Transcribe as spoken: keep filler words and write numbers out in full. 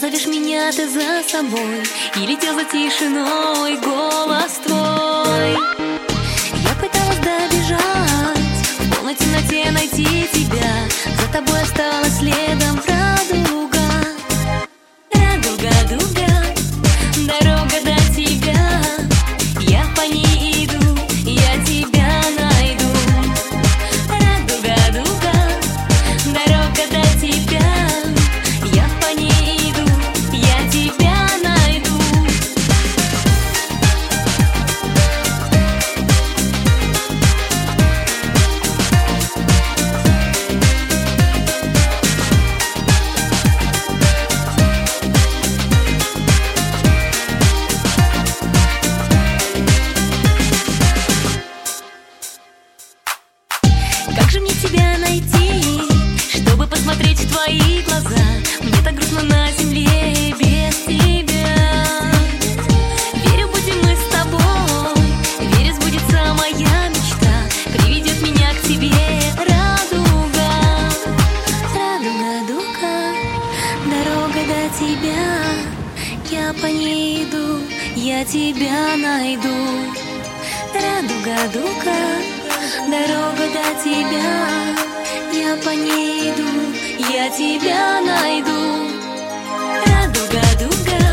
зовешь меня ты за собой, и летел за тишиной голос твой. Я пыталась добежать, в полной темноте найти тебя, за тобой осталась следом радуга. Радуга, дуга, дорога до тебя, я по ней иду, я тебя найду. Радуга, дуга, дорога до тебя, я по ней иду, я тебя найду. Как же мне тебя найти, чтобы посмотреть в твои глаза? Мне так грустно на земле без тебя. Верю, будем мы с тобой, верю, сбудется моя мечта, приведет меня к тебе радуга. Радуга, дуга, дорога до тебя, я по ней иду, я тебя найду. Радуга, дуга, дорога до тебя, я по ней иду, я тебя найду. Радуга, дуга.